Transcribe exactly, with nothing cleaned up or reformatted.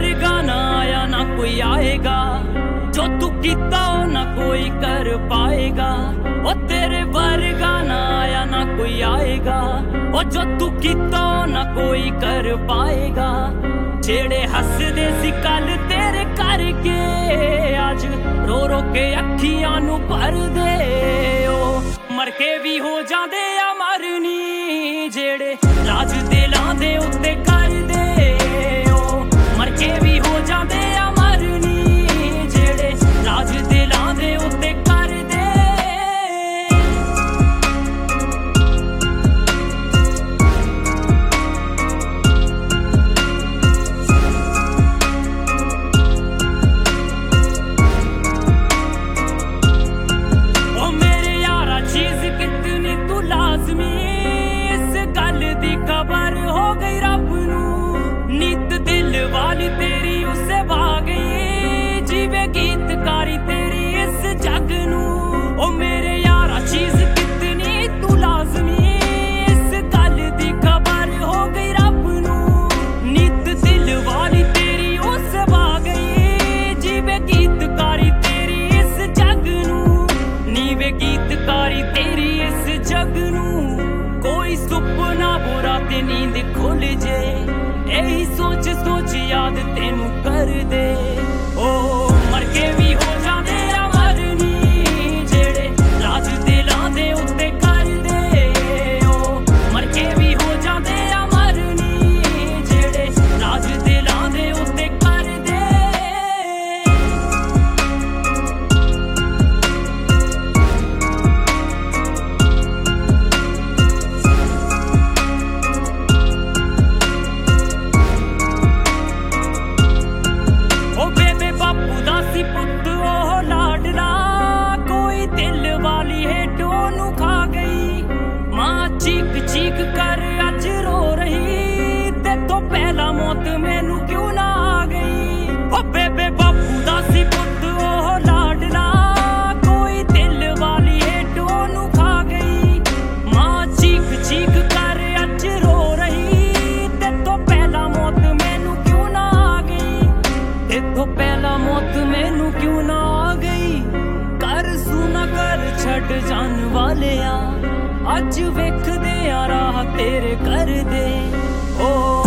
वर्गा ना आया ना कोई आएगा, जो तू कीता हो ना कोई कर पाएगा। ओ तेरे वर्गा ना आया ना कोई आएगा, ओ जो तू कीता हो ना कोई कर पाएगा। जेड़े हसदे सी कल तेरे करके आज रो रो के अखियां नू भर दे। ओ मर के भी हो जांदे अमर नी, जेड़े राज दिलां दे उत्ते कर दे। ओ मर के भी हो जांदे अमर नी, जेड़े राज दिलां दे उत्ते कर दे। खबर हो गई रब नू, नीत दिल वाली तेरी उससे भाग गई। जीवे गीतकारी तेरी इस जग नू, ओ मेरे यारा चीज कितनी तू लाजमी। इस गल दी खबर हो गई रब नू, नीत दिल वाली तेरी उससे भाग गई। जीवे गीतकारी तेरी इस जग नू, नीवे गीतकारी तेरी इस जग नू। कोई सुपना बुरा ते नींद खुल जे, यही सोच सोच याद तेनू कर दे। ओ मर के भी हो जांदे अमर नी, जेड़े राज दिलां दे उत्ते कर दे। ओ मर के भी हो जांदे अमर नी, जेड़े राज दिलां दे उत्ते कर दे। पुत ओह लाडला कोई दिल वाली हेठों नू खा गई। मां चीख चीख कर अज रो रही, ते तो पहला मौत मैनू क्यों ना आ गई। ओ बेबे बापू दा सी पुत ओह लाडला कोई दिल वाली हेठों नू खा गई। मां चीख चीख कर अज रो रही, ते तो पहला मौत मैनू क्यों ना आ गई। ते तो पहला मौत मैनू क्यों ना आ गई। कर सुना कर छड़ जान वाले आ, अज वेखदे आ राह तेरे कर दे। ओ